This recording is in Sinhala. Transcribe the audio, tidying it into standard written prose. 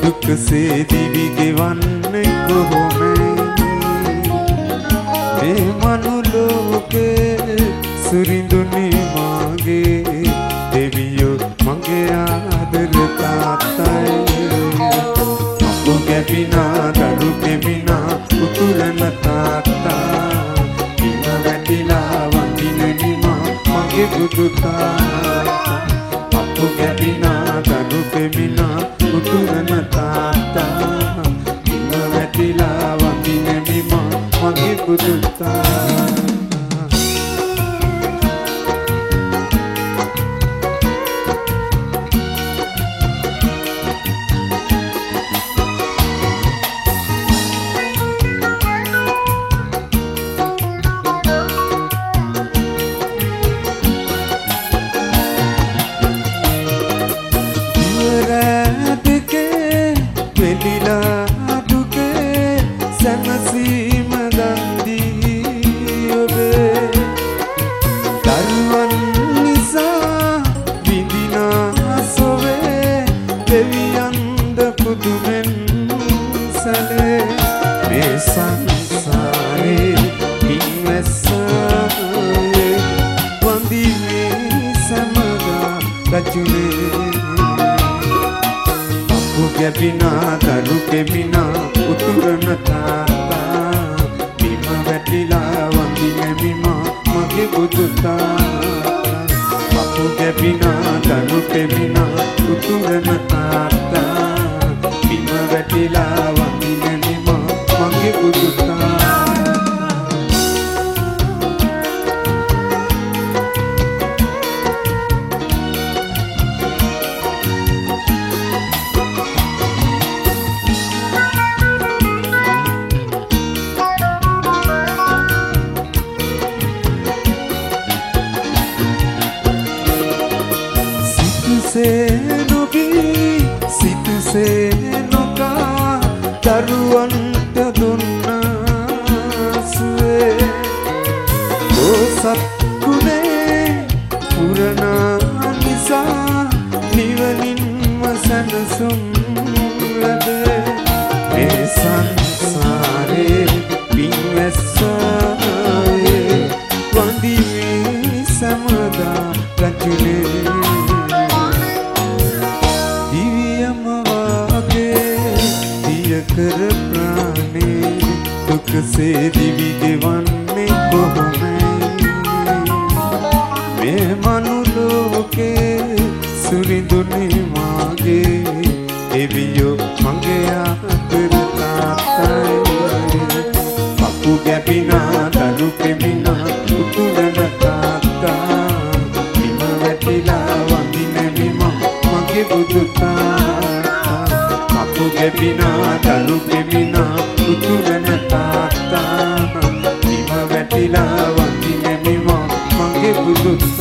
දුකසේ දිවි ගෙවන්නේ කොහොමද මේ මනුලෝකේ සුරිඳුනේ මාගේ දෙවියෝ මගේ ආදර තාත්තයි අපු ගැපිනා දරු කෙමිනා උතුරන තාත්තා ඉම වැටිලා වඳින නිමා මගේ බුදු තාත්තා අපු ගැපිනා දරු කෙමිනා උතුරන තාත්තා ඉම වැටිලා වඳින නිමා මගේ බුදු තාත්තා ගැපිනා දරු කෙමිනා උතුරන තාත්තා බිම වැටිලා වඳින නිමා මගේ බුදු තාත්තා අපු ගැපිනා දරු කෙමිනා උතුරන තාත්තා බිම වැටිලා වඳින නිමා මගේ බුදු තාත්තා සිතසේ නොකා දරුවන්ට දුන්නාසුවේ දෝසත් ගුණේ පුරනා නිසා නිවනින්ම සැනසුම් ලැබේ මේ සංසාරේ පින්වැස්සායේ වඳිමි සමදා රජුනේ කර ප්‍රාණේ දුකසේ දිවි ගෙවන්නේ කොහොමද මේ මනුලෝකේ සුරිඳුනේ මාගේ දෙවියෝ මගේ ආදර තාත්තයි අපු ගැපිනා දරු කෙමිනා උතුරන තාත්තා බිම වැටිලා වඳින නිමා මගේ බුදු තාත්තා අපු ගැපිනා දරු කෙමිනා උතුරන තාත්තා බිම වැටිලා වඳින නිමා මගේ බුදු